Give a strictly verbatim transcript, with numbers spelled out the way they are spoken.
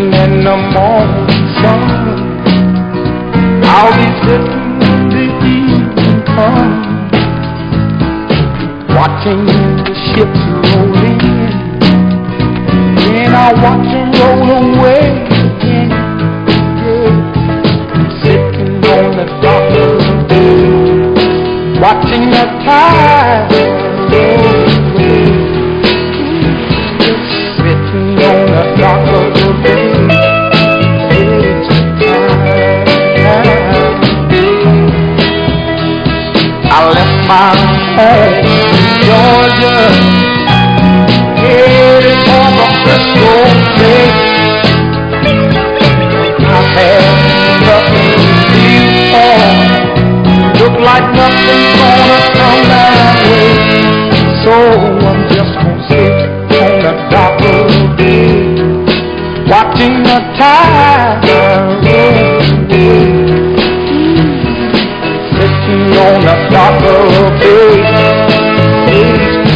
sitting in the morning sun. I'll be sitting when the evening comes, watching the ships roll in, then I'll watch them roll away again. Yeah. Sitting on the dock of the bay, watching the tide roll away. Just sitting on the dock of the bay. I left my home in Georgia, headed for the Frisco Bay. I had nothing to live for, look like nothing's gonna come my way. So I'm just gonna sit on the dock of the bay, watching the tide roll away. Sitting on the dock of the bay.